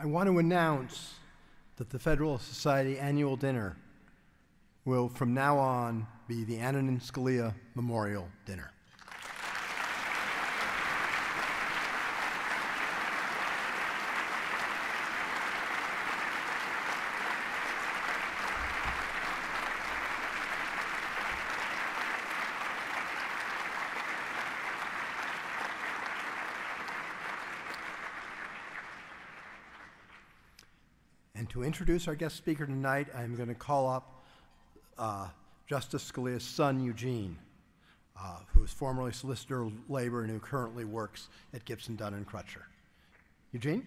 I want to announce that the Federal Society Annual Dinner will from now on be the Antonin Scalia Memorial Dinner. And to introduce our guest speaker tonight, I'm going to call up Justice Scalia's son, Eugene, who was formerly Solicitor of Labor and who currently works at Gibson, Dunn & Crutcher. Eugene?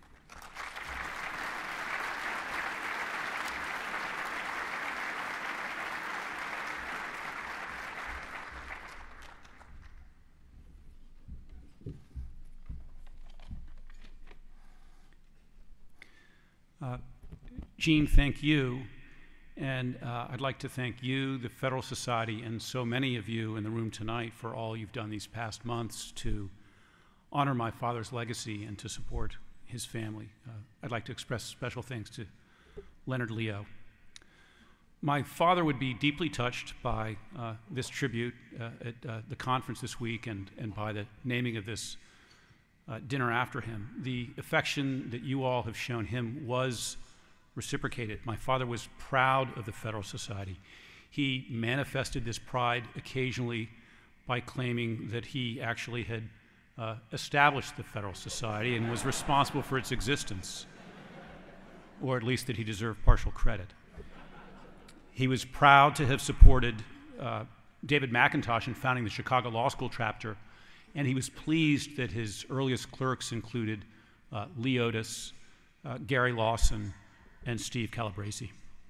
Gene, thank you, and I'd like to thank you, the Federal Society, and so many of you in the room tonight for all you've done these past months to honor my father's legacy and to support his family. I'd like to express special thanks to Leonard Leo. My father would be deeply touched by this tribute at the conference this week and by the naming of this dinner after him. The affection that you all have shown him was reciprocated. My father was proud of the Federal Society. He manifested this pride occasionally by claiming that he actually had established the Federal Society and was responsible for its existence, or at least that he deserved partial credit. He was proud to have supported David McIntosh in founding the Chicago Law School chapter, and he was pleased that his earliest clerks included Lee Otis, Gary Lawson, and Steve Calabresi.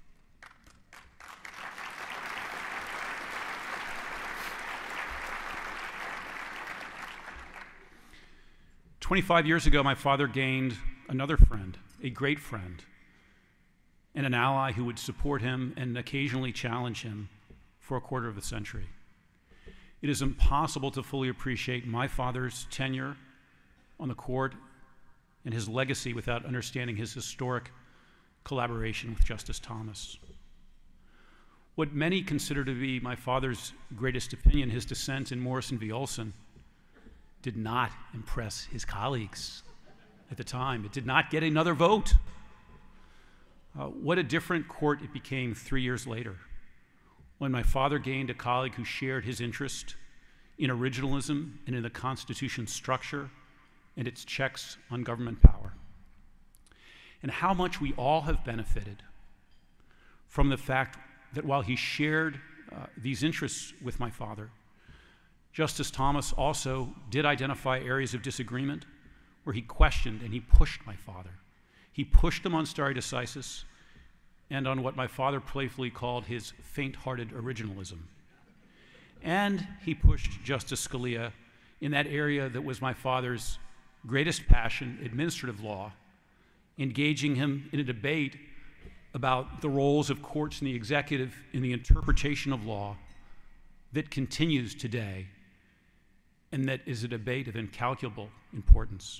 "25 years ago, my father gained another friend, a great friend, and an ally who would support him and occasionally challenge him for a quarter of a century. It is impossible to fully appreciate my father's tenure on the court and his legacy without understanding his historic collaboration with Justice Thomas. What many consider to be my father's greatest opinion, his dissent in Morrison v. Olson, did not impress his colleagues at the time. It did not get another vote. What a different court it became 3 years later, when my father gained a colleague who shared his interest in originalism and in the Constitution's structure and its checks on government power. And how much we all have benefited from the fact that while he shared these interests with my father, Justice Thomas also did identify areas of disagreement where he questioned and he pushed my father. He pushed him on stare decisis and on what my father playfully called his faint-hearted originalism. And he pushed Justice Scalia in that area that was my father's greatest passion, administrative law, engaging him in a debate about the roles of courts and the executive in the interpretation of law that continues today and that is a debate of incalculable importance.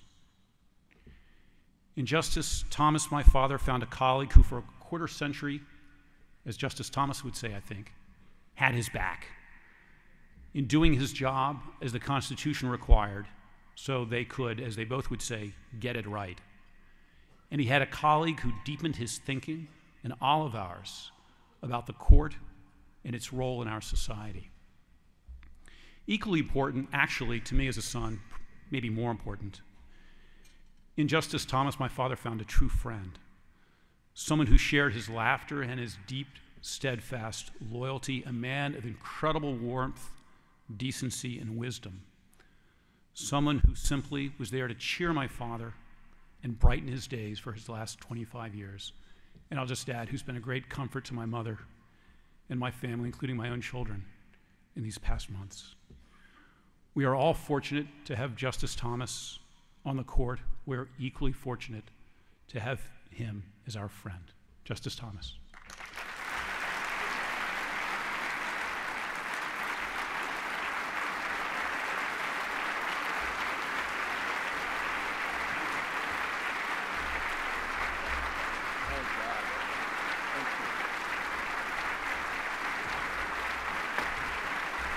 In Justice Thomas, my father found a colleague who for a quarter century, as Justice Thomas would say, I think, had his back in doing his job as the Constitution required so they could, as they both would say, get it right. And he had a colleague who deepened his thinking, and all of ours, about the court and its role in our society. Equally important, actually, to me as a son, maybe more important, in Justice Thomas, my father found a true friend, someone who shared his laughter and his deep, steadfast loyalty, a man of incredible warmth, decency, and wisdom, someone who simply was there to cheer my father and brighten his days for his last 25 years. And I'll just add, who's been a great comfort to my mother and my family, including my own children, in these past months. We are all fortunate to have Justice Thomas on the court. We're equally fortunate to have him as our friend. Justice Thomas.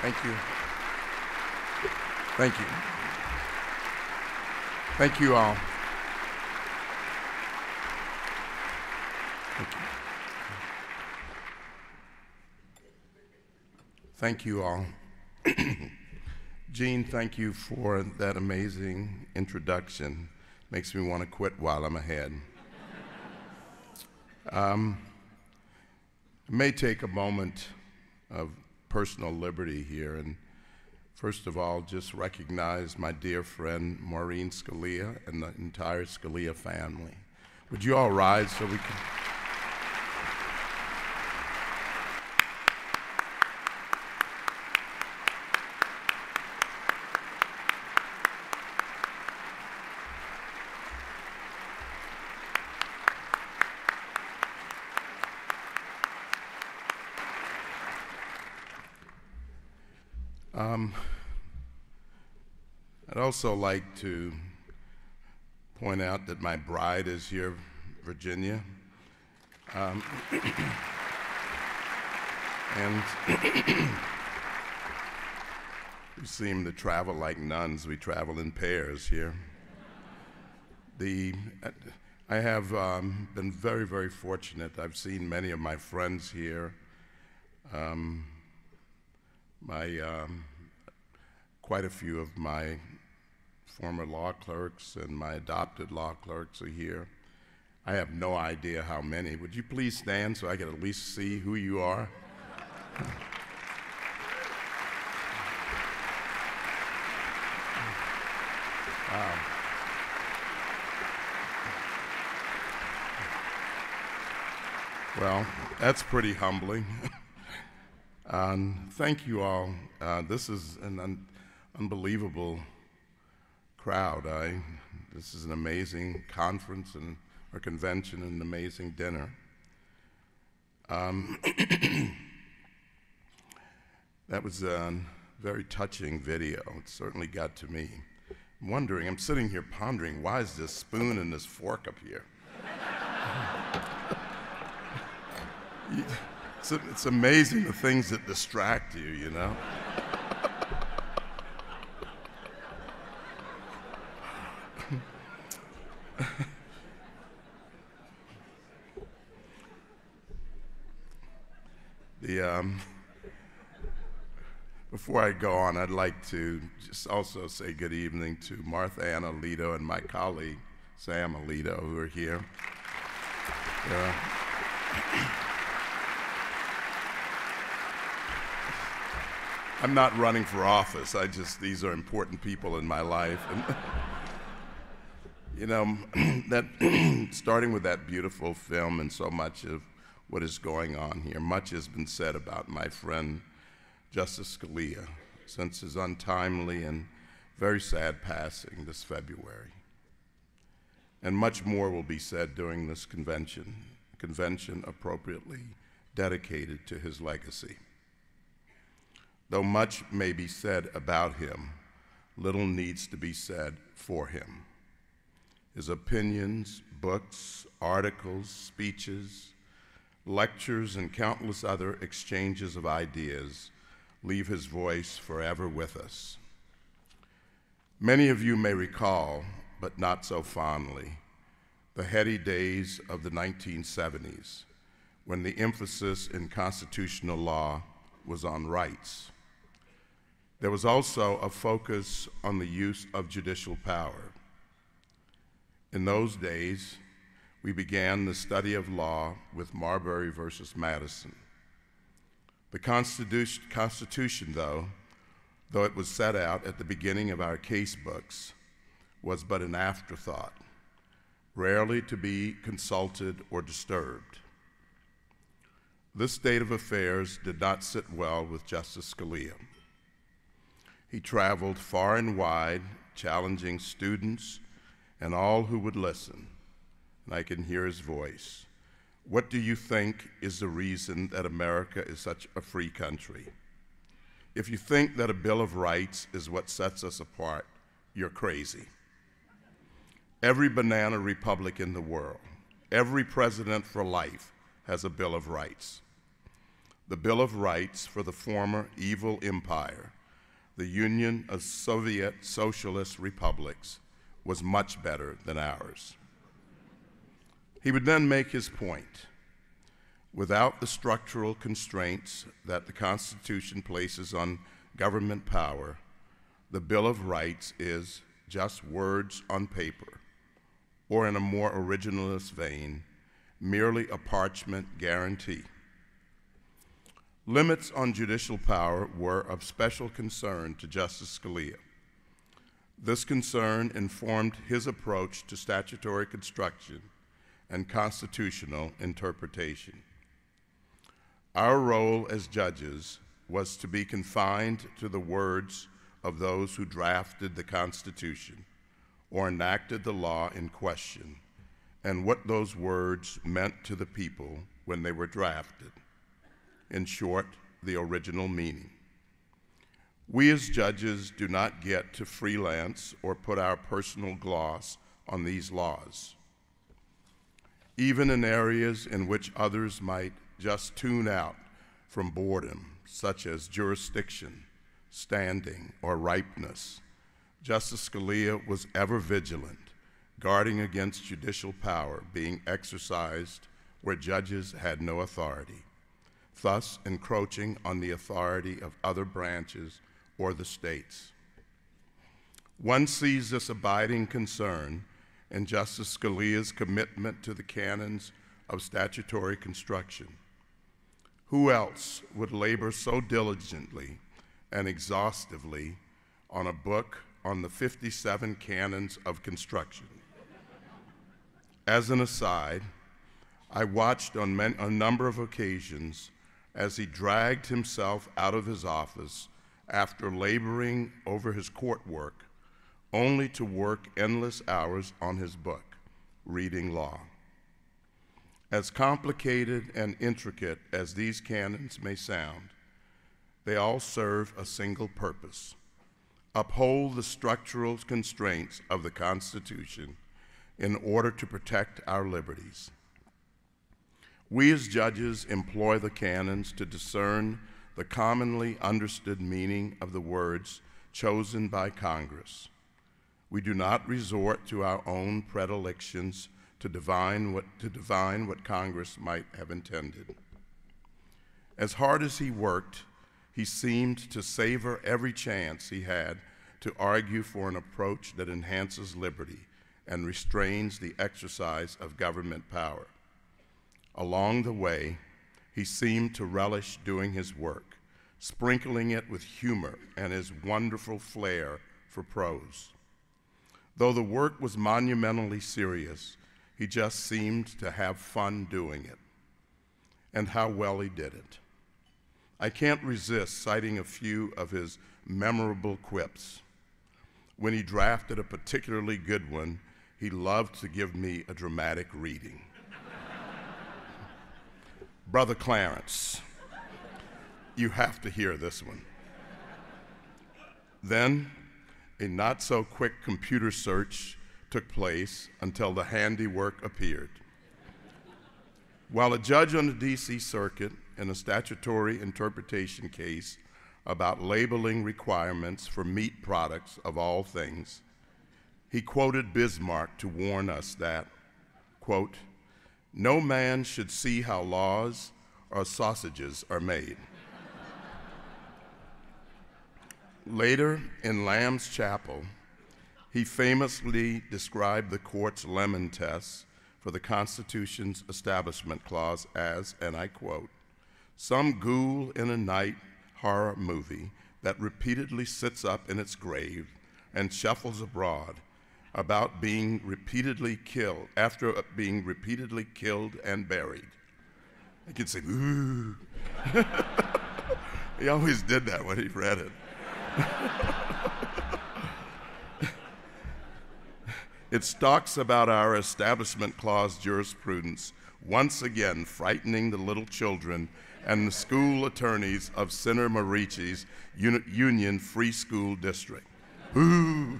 Thank you. Thank you. Thank you all. Thank you. Thank you all. Gene, thank you for that amazing introduction. Makes me want to quit while I'm ahead. I may take a moment of personal liberty here and first of all just recognize my dear friend Maureen Scalia and the entire Scalia family. Would you all rise so we can... I'd also like to point out that my bride is here, Virginia. And we seem to travel like nuns. We travel in pairs here. I have been very, very fortunate. I've seen many of my friends here. Quite a few of my former law clerks and my adopted law clerks are here. I have no idea how many. Would you please stand so I can at least see who you are? Wow. Well, that's pretty humbling. Thank you all. This is an unbelievable crowd. This is an amazing conference or convention and an amazing dinner. That was a very touching video. It certainly got to me. I'm sitting here pondering, why is this spoon and this fork up here? It's amazing the things that distract you, you know? Before I go on, I'd like to just also say good evening to Martha Ann Alito and my colleague, Sam Alito, who are here. I'm not running for office. These are important people in my life. And you know, starting with that beautiful film and so much of what is going on here, much has been said about my friend Justice Scalia since his untimely and very sad passing this February. And much more will be said during this convention appropriately dedicated to his legacy. Though much may be said about him, little needs to be said for him. His opinions, books, articles, speeches, lectures, and countless other exchanges of ideas leave his voice forever with us. Many of you may recall, but not so fondly, the heady days of the 1970s, when the emphasis in constitutional law was on rights. There was also a focus on the use of judicial power. In those days, we began the study of law with Marbury versus Madison. The Constitution, though it was set out at the beginning of our case books, was but an afterthought, rarely to be consulted or disturbed. This state of affairs did not sit well with Justice Scalia. He traveled far and wide, challenging students and all who would listen, and I can hear his voice. What do you think is the reason that America is such a free country? If you think that a Bill of Rights is what sets us apart, you're crazy. Every banana republic in the world, every president for life has a Bill of Rights. the Bill of Rights for the former evil empire, the Union of Soviet Socialist Republics, was much better than ours. He would then make his point. Without the structural constraints that the Constitution places on government power, the Bill of Rights is just words on paper, or in a more originalist vein, merely a parchment guarantee. Limits on judicial power were of special concern to Justice Scalia. This concern informed his approach to statutory construction and constitutional interpretation. Our role as judges was to be confined to the words of those who drafted the Constitution or enacted the law in question, and what those words meant to the people when they were drafted. In short, the original meaning. We as judges do not get to freelance or put our personal gloss on these laws. Even in areas in which others might just tune out from boredom, such as jurisdiction, standing, or ripeness, Justice Scalia was ever vigilant, guarding against judicial power being exercised where judges had no authority, thus encroaching on the authority of other branches or the states. One sees this abiding concern in Justice Scalia's commitment to the canons of statutory construction. Who else would labor so diligently and exhaustively on a book on the 57 canons of construction? As an aside, I watched on a number of occasions as he dragged himself out of his office after laboring over his court work, only to work endless hours on his book, reading law. As complicated and intricate as these canons may sound, they all serve a single purpose: uphold the structural constraints of the Constitution in order to protect our liberties. We as judges employ the canons to discern the commonly understood meaning of the words chosen by Congress. We do not resort to our own predilections to divine what Congress might have intended. As hard as he worked, he seemed to savor every chance he had to argue for an approach that enhances liberty and restrains the exercise of government power. Along the way, he seemed to relish doing his work, sprinkling it with humor and his wonderful flair for prose. Though the work was monumentally serious, he just seemed to have fun doing it. And how well he did it. I can't resist citing a few of his memorable quips. When he drafted a particularly good one, he loved to give me a dramatic reading. Brother Clarence, you have to hear this one. Then, a not-so-quick computer search took place until the handiwork appeared. While a judge on the D.C. Circuit in a statutory interpretation case about labeling requirements for meat products of all things, he quoted Bismarck to warn us that, quote, "No man should see how laws or sausages are made." Later, in Lamb's Chapel, he famously described the court's lemon test for the Constitution's Establishment Clause as, and I quote, "some ghoul in a night horror movie that repeatedly sits up in its grave and shuffles abroad about being repeatedly killed, after being repeatedly killed and buried." I could say, ooh. He always did that when he read it. It stalks about our Establishment Clause jurisprudence, once again frightening the little children and the school attorneys of Senator Marici's Union Free School District. Ooh.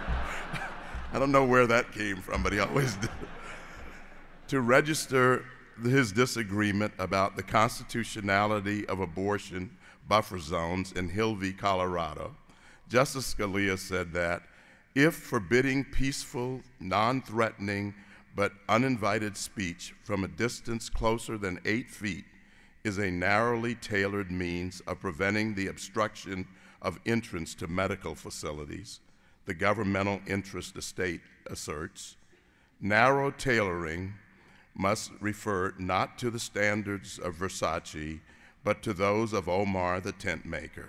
I don't know where that came from, but he always did. To register his disagreement about the constitutionality of abortion buffer zones in Hill v. Colorado, Justice Scalia said that if forbidding peaceful, non-threatening, but uninvited speech from a distance closer than 8 feet is a narrowly tailored means of preventing the obstruction of entrance to medical facilities, the governmental interest estate asserts, narrow tailoring must refer not to the standards of Versace, but to those of Omar the tent maker.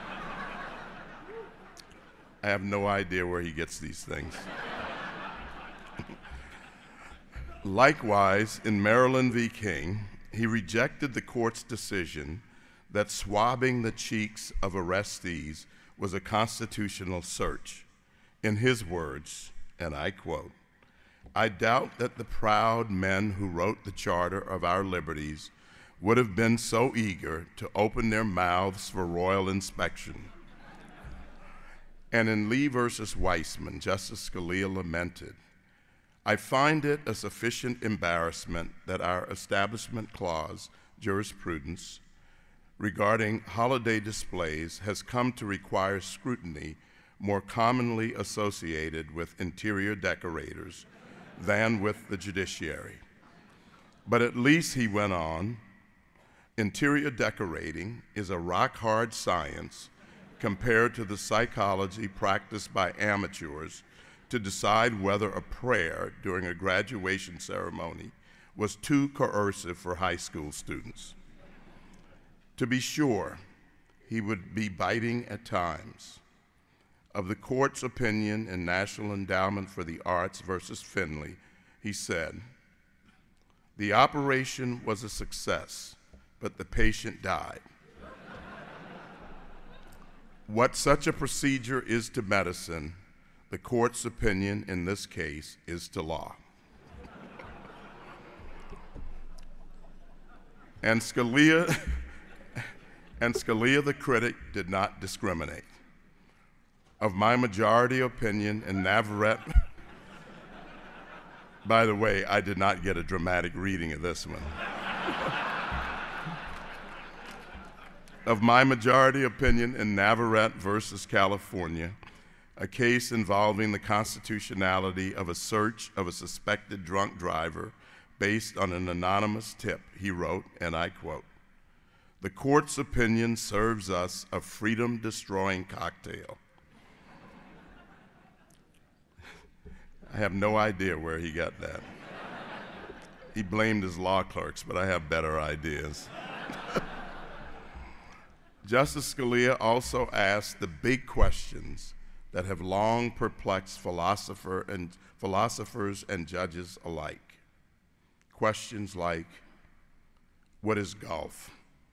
I have no idea where he gets these things. Likewise, in Maryland v. King, he rejected the court's decision that swabbing the cheeks of arrestees was a constitutional search. In his words, and I quote, "I doubt that the proud men who wrote the Charter of our liberties would have been so eager to open their mouths for royal inspection." And in Lee versus Weissman, Justice Scalia lamented, "I find it a sufficient embarrassment that our Establishment Clause jurisprudence regarding holiday displays has come to require scrutiny more commonly associated with interior decorators than with the judiciary. But at least," he went on, "interior decorating is a rock-hard science compared to the psychology practiced by amateurs to decide whether a prayer during a graduation ceremony was too coercive for high school students. To be sure, he would be biting at times. Of the court's opinion in National Endowment for the Arts versus Finley, he said, "The operation was a success, but the patient died. What such a procedure is to medicine, the court's opinion in this case is to law." And Scalia the critic did not discriminate. Of my majority opinion in Navarrete, by the way, I did not get a dramatic reading of this one. Of my majority opinion in Navarrete versus California, a case involving the constitutionality of a search of a suspected drunk driver based on an anonymous tip, he wrote, and I quote, "The court's opinion serves us a freedom-destroying cocktail." I have no idea where he got that. He blamed his law clerks, but I have better ideas. Justice Scalia also asked the big questions that have long perplexed philosophers and judges alike. Questions like, what is golf?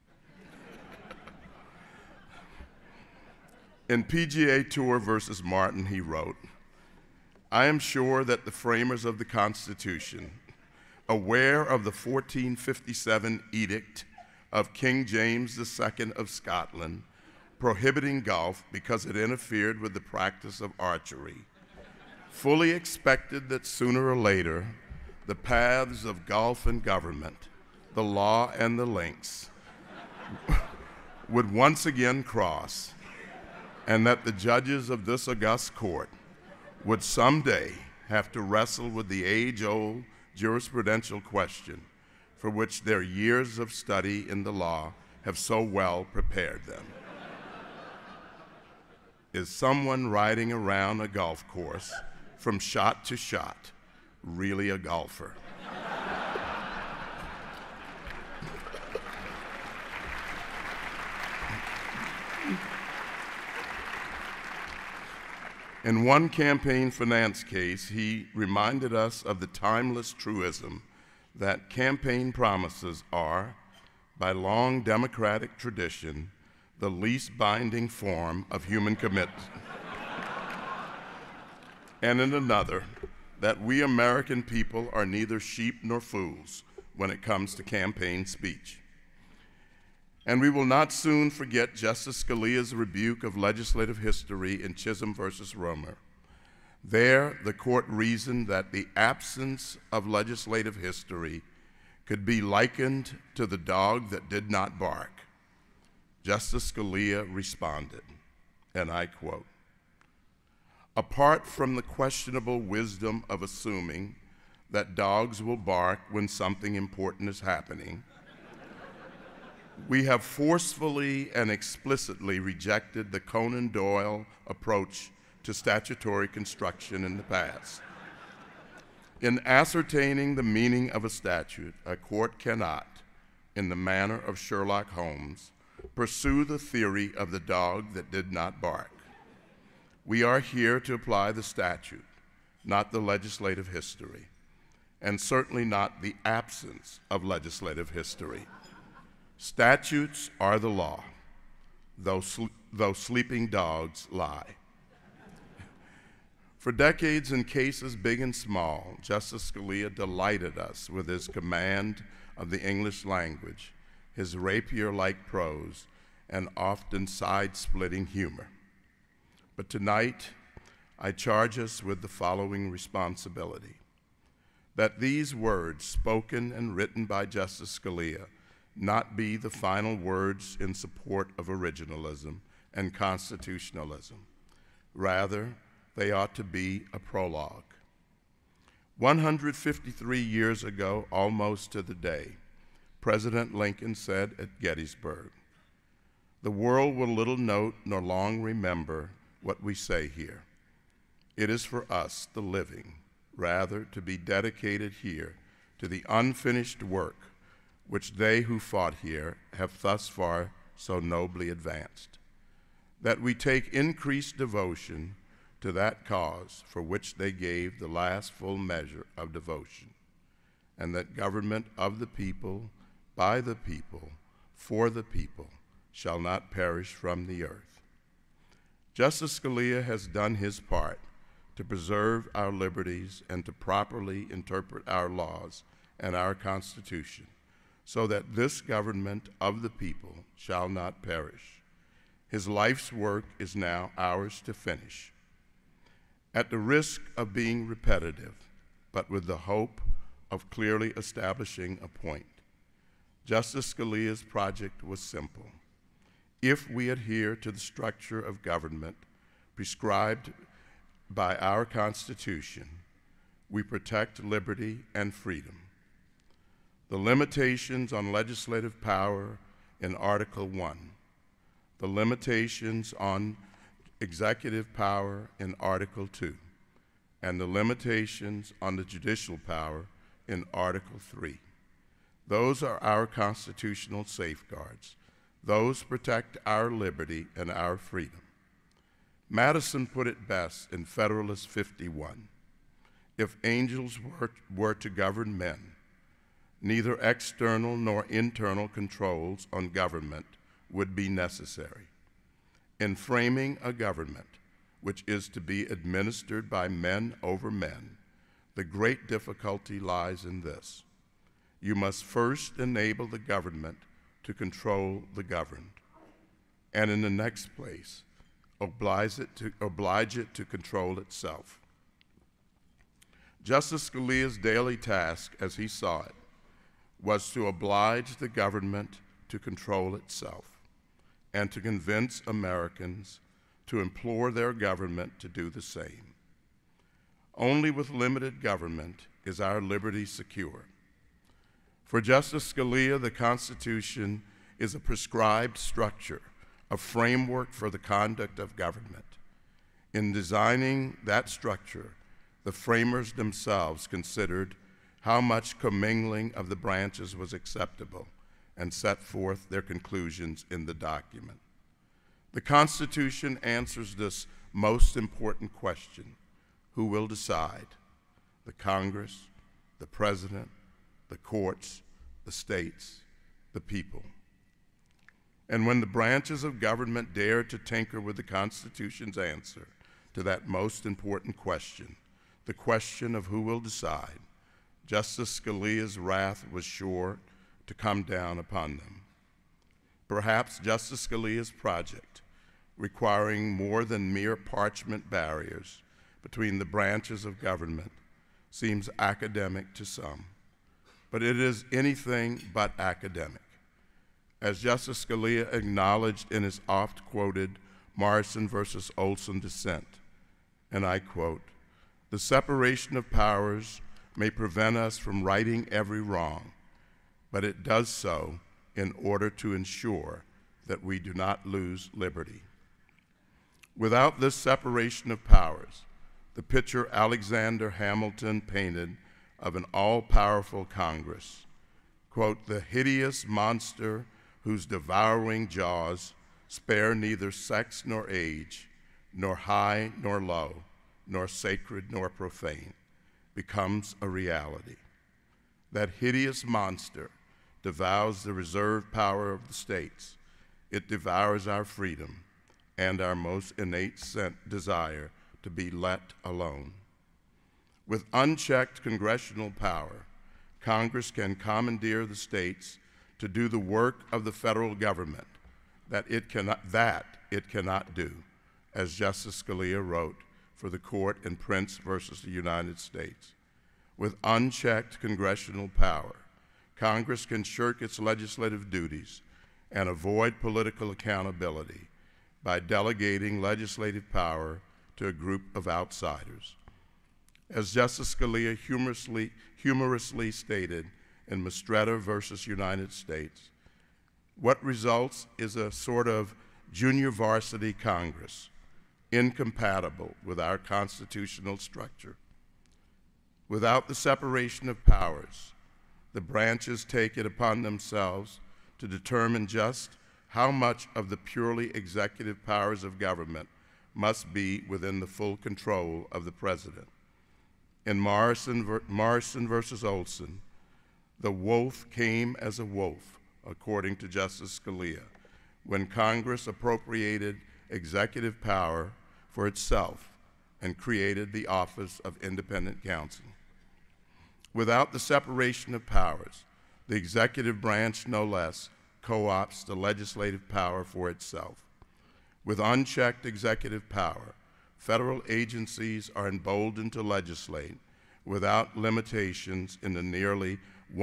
In PGA Tour versus Martin, he wrote, "I am sure that the framers of the Constitution, aware of the 1457 edict of King James II of Scotland, prohibiting golf because it interfered with the practice of archery, fully expected that sooner or later the paths of golf and government, the law and the links, would once again cross, and that the judges of this august court would someday have to wrestle with the age-old jurisprudential question for which their years of study in the law have so well prepared them. Is someone riding around a golf course from shot to shot really a golfer?" In one campaign finance case, he reminded us of the timeless truism that campaign promises are, by long democratic tradition, the least binding form of human commitment. And in another, that we American people are neither sheep nor fools when it comes to campaign speech. And we will not soon forget Justice Scalia's rebuke of legislative history in Chisholm versus Romer. There, the court reasoned that the absence of legislative history could be likened to the dog that did not bark, Justice Scalia responded, and I quote, "Apart from the questionable wisdom of assuming that dogs will bark when something important is happening, we have forcefully and explicitly rejected the Conan Doyle approach to statutory construction in the past. In ascertaining the meaning of a statute, a court cannot, in the manner of Sherlock Holmes, pursue the theory of the dog that did not bark. We are here to apply the statute, not the legislative history, and certainly not the absence of legislative history. Statutes are the law, though sleeping dogs lie." For decades, in cases big and small, Justice Scalia delighted us with his command of the English language, his rapier-like prose, and often side-splitting humor. But tonight, I charge us with the following responsibility: that these words, spoken and written by Justice Scalia, not be the final words in support of originalism and constitutionalism. Rather, they ought to be a prologue. 153 years ago, almost to the day, President Lincoln said at Gettysburg, "The world will little note nor long remember what we say here. It is for us, the living, rather to be dedicated here to the unfinished work which they who fought here have thus far so nobly advanced, that we take increased devotion to that cause for which they gave the last full measure of devotion, and that government of the people, by the people, for the people, shall not perish from the earth." Justice Scalia has done his part to preserve our liberties and to properly interpret our laws and our Constitution, so that this government of the people shall not perish. His life's work is now ours to finish. At the risk of being repetitive, but with the hope of clearly establishing a point, Justice Scalia's project was simple. If we adhere to the structure of government prescribed by our Constitution, we protect liberty and freedom. The limitations on legislative power in Article 1, the limitations on executive power in Article 2, and the limitations on the judicial power in Article 3. Those are our constitutional safeguards. Those protect our liberty and our freedom. Madison put it best in Federalist 51. If angels were to govern men, neither external nor internal controls on government would be necessary. In framing a government which is to be administered by men over men, the great difficulty lies in this: you must first enable the government to control the governed, and in the next place, oblige it to control itself. Justice Scalia's daily task, as he saw it, was to oblige the government to control itself, and to convince Americans to implore their government to do the same. Only with limited government is our liberty secure. For Justice Scalia, the Constitution is a prescribed structure, a framework for the conduct of government. In designing that structure, the framers themselves considered how much commingling of the branches was acceptable and set forth their conclusions in the document. The Constitution answers this most important question: who will decide? The Congress, the President, the courts, the states, the people. And when the branches of government dare to tinker with the Constitution's answer to that most important question, the question of who will decide, Justice Scalia's wrath was sure to come down upon them. Perhaps Justice Scalia's project, requiring more than mere parchment barriers between the branches of government, seems academic to some, but it is anything but academic. As Justice Scalia acknowledged in his oft-quoted Morrison versus Olson dissent, and I quote, "The separation of powers may prevent us from righting every wrong, but it does so in order to ensure that we do not lose liberty." Without this separation of powers, the picture Alexander Hamilton painted of an all-powerful Congress, quote, "the hideous monster whose devouring jaws spare neither sex nor age, nor high nor low, nor sacred nor profane," becomes a reality. That hideous monster devours the reserve power of the states. It devours our freedom and our most innate desire to be let alone. With unchecked congressional power, Congress can commandeer the states to do the work of the federal government that it cannot do, as Justice Scalia wrote for the court in Prince versus the United States. With unchecked congressional power, Congress can shirk its legislative duties and avoid political accountability by delegating legislative power to a group of outsiders. As Justice Scalia humorously stated in Mistretta versus United States, what results is a sort of junior varsity Congress, incompatible with our constitutional structure. Without the separation of powers, the branches take it upon themselves to determine just how much of the purely executive powers of government must be within the full control of the president. In Morrison versus Olson, the wolf came as a wolf, according to Justice Scalia, when Congress appropriated executive power for itself and created the Office of Independent Counsel. Without the separation of powers, the executive branch, no less, co-opts the legislative power for itself. With unchecked executive power, federal agencies are emboldened to legislate without limitations in the nearly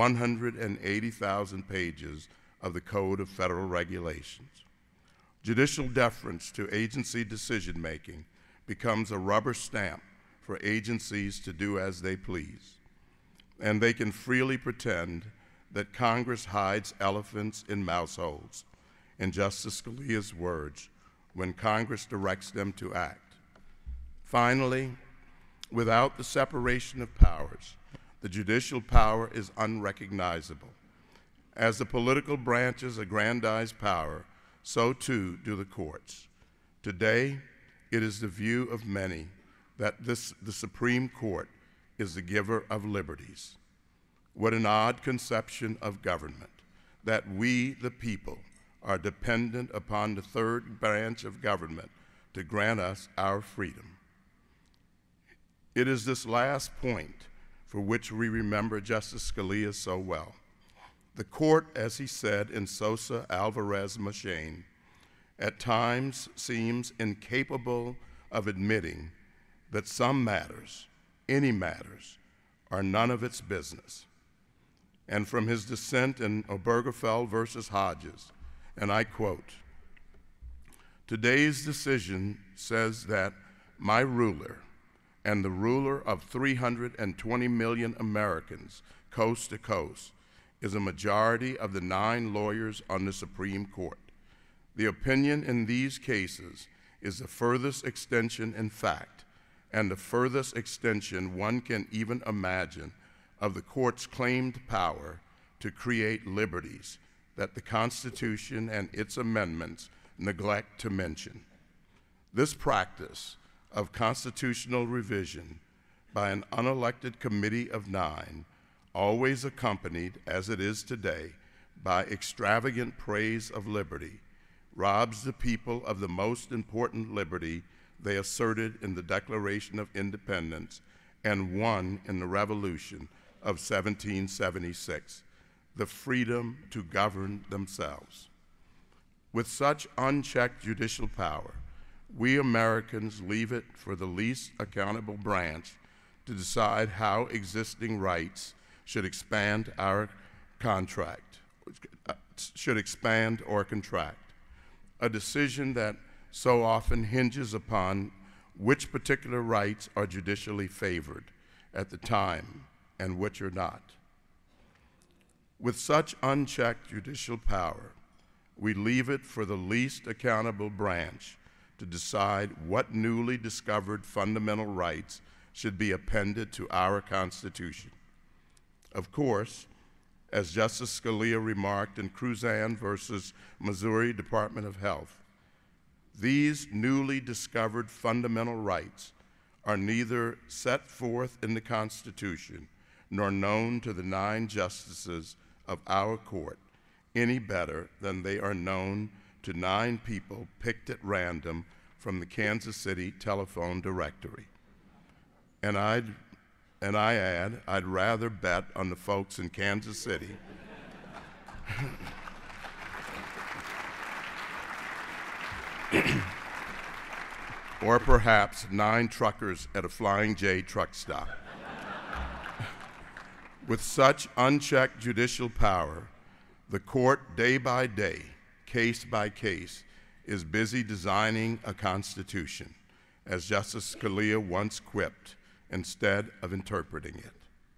180,000 pages of the Code of Federal Regulations. Judicial deference to agency decision-making becomes a rubber stamp for agencies to do as they please, and they can freely pretend that Congress hides elephants in mouse holes, in Justice Scalia's words, when Congress directs them to act. Finally, without the separation of powers, the judicial power is unrecognizable. As the political branches aggrandize power, so too do the courts. Today, it is the view of many that the Supreme Court is the giver of liberties. What an odd conception of government, that we, the people, are dependent upon the third branch of government to grant us our freedom. It is this last point for which we remember Justice Scalia so well. The court, as he said in Sosa Alvarez Machin, at times seems incapable of admitting that some matters, any matters, are none of its business. And from his dissent in Obergefell versus Hodges, and I quote, "Today's decision says that my ruler and the ruler of 320 million Americans, coast to coast, is a majority of the 9 lawyers on the Supreme Court. The opinion in these cases is the furthest extension in fact, and the furthest extension one can even imagine of the court's claimed power to create liberties that the Constitution and its amendments neglect to mention. This practice of constitutional revision by an unelected committee of 9, always accompanied, as it is today, by extravagant praise of liberty, robs the people of the most important liberty they asserted in the Declaration of Independence and won in the Revolution of 1776, the freedom to govern themselves. With such unchecked judicial power, we Americans leave it for the least accountable branch to decide how existing rights should expand or contract, a decision that so often hinges upon which particular rights are judicially favored at the time and which are not. With such unchecked judicial power, we leave it for the least accountable branch to decide what newly discovered fundamental rights should be appended to our Constitution. Of course, as Justice Scalia remarked in Cruzan versus Missouri Department of Health, these newly discovered fundamental rights are neither set forth in the Constitution nor known to the 9 justices of our court any better than they are known to 9 people picked at random from the Kansas City telephone directory. And I add, I'd rather bet on the folks in Kansas City or perhaps 9 truckers at a Flying J truck stop. With such unchecked judicial power, the court, day by day, case by case, is busy designing a constitution, as Justice Scalia once quipped, instead of interpreting it.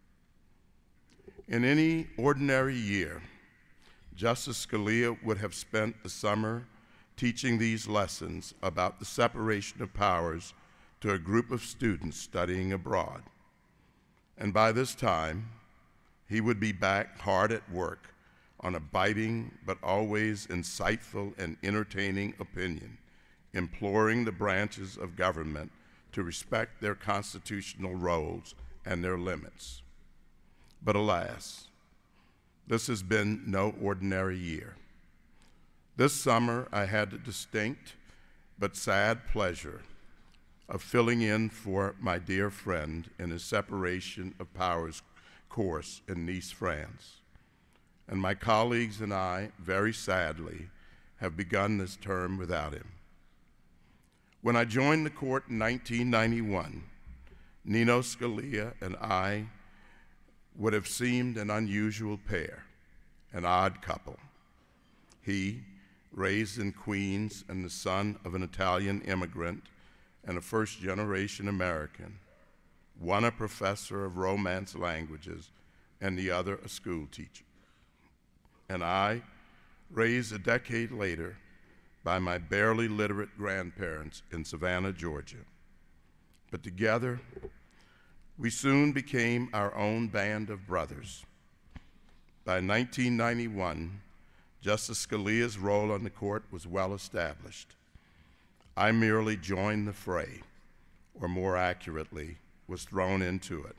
In any ordinary year, Justice Scalia would have spent the summer teaching these lessons about the separation of powers to a group of students studying abroad. And by this time, he would be back hard at work on a biting but always insightful and entertaining opinion, imploring the branches of government to respect their constitutional roles and their limits. But alas, this has been no ordinary year. This summer, I had the distinct but sad pleasure of filling in for my dear friend in his separation of powers course in Nice, France. And my colleagues and I, very sadly, have begun this term without him. When I joined the court in 1991, Nino Scalia and I would have seemed an unusual pair, an odd couple. He, raised in Queens and the son of an Italian immigrant and a first-generation American, one a professor of Romance languages and the other a school teacher. And I, raised a decade later by my barely literate grandparents in Savannah, Georgia. But together, we soon became our own band of brothers. By 1991, Justice Scalia's role on the court was well established. I merely joined the fray, or more accurately, was thrown into it.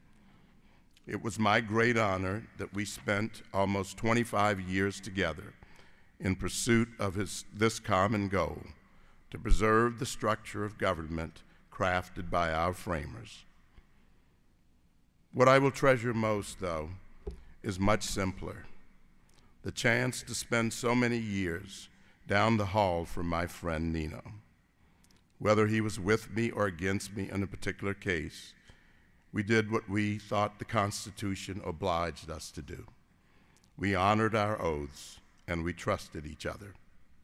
It was my great honor that we spent almost 25 years together in pursuit of this common goal, to preserve the structure of government crafted by our framers. What I will treasure most, though, is much simpler: the chance to spend so many years down the hall from my friend Nino. Whether he was with me or against me in a particular case, we did what we thought the Constitution obliged us to do. We honored our oaths, and we trusted each other.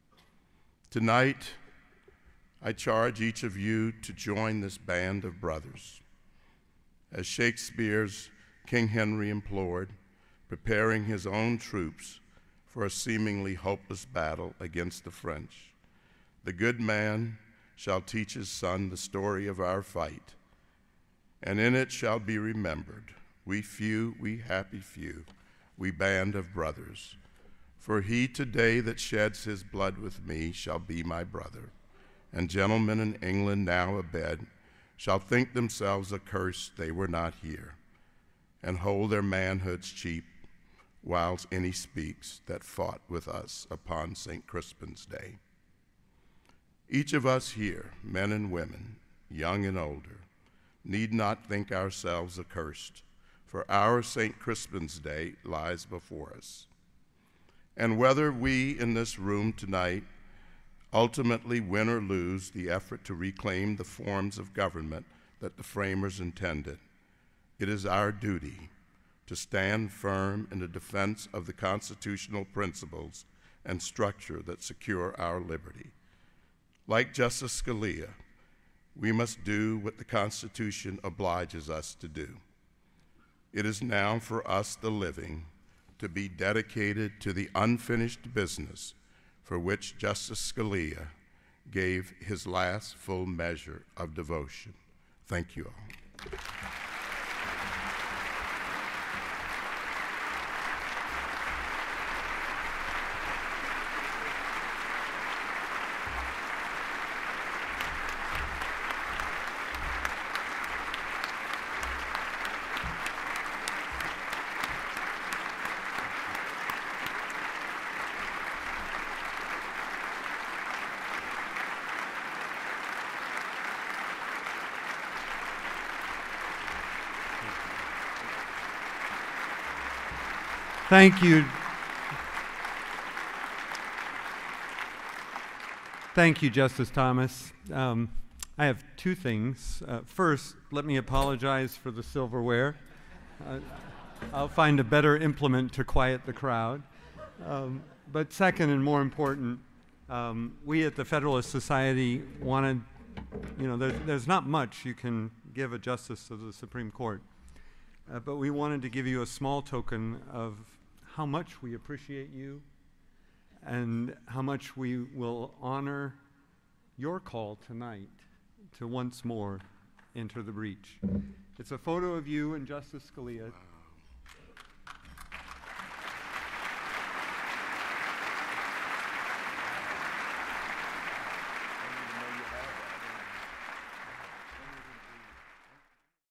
Tonight, I charge each of you to join this band of brothers. As Shakespeare's King Henry implored, preparing his own troops for a seemingly hopeless battle against the French, the good man shall teach his son the story of our fight, and in it shall be remembered, we few, we happy few, we band of brothers. For he today that sheds his blood with me shall be my brother, and gentlemen in England now abed shall think themselves accursed they were not here, and hold their manhoods cheap, whiles any speaks that fought with us upon St. Crispin's Day. Each of us here, men and women, young and older, need not think ourselves accursed, for our St. Crispin's Day lies before us. And whether we in this room tonight ultimately win or lose the effort to reclaim the forms of government that the framers intended, it is our duty, to stand firm in the defense of the constitutional principles and structure that secure our liberty. Like Justice Scalia, we must do what the Constitution obliges us to do. It is now for us, the living, to be dedicated to the unfinished business for which Justice Scalia gave his last full measure of devotion. Thank you all. Thank you. Thank you, Justice Thomas. I have two things. First, let me apologize for the silverware. I'll find a better implement to quiet the crowd. But second, and more important, we at the Federalist Society wanted, there's not much you can give a justice of the Supreme Court, but we wanted to give you a small token of how much we appreciate you and how much we will honor your call tonight to once more enter the breach. It's a photo of you and Justice Scalia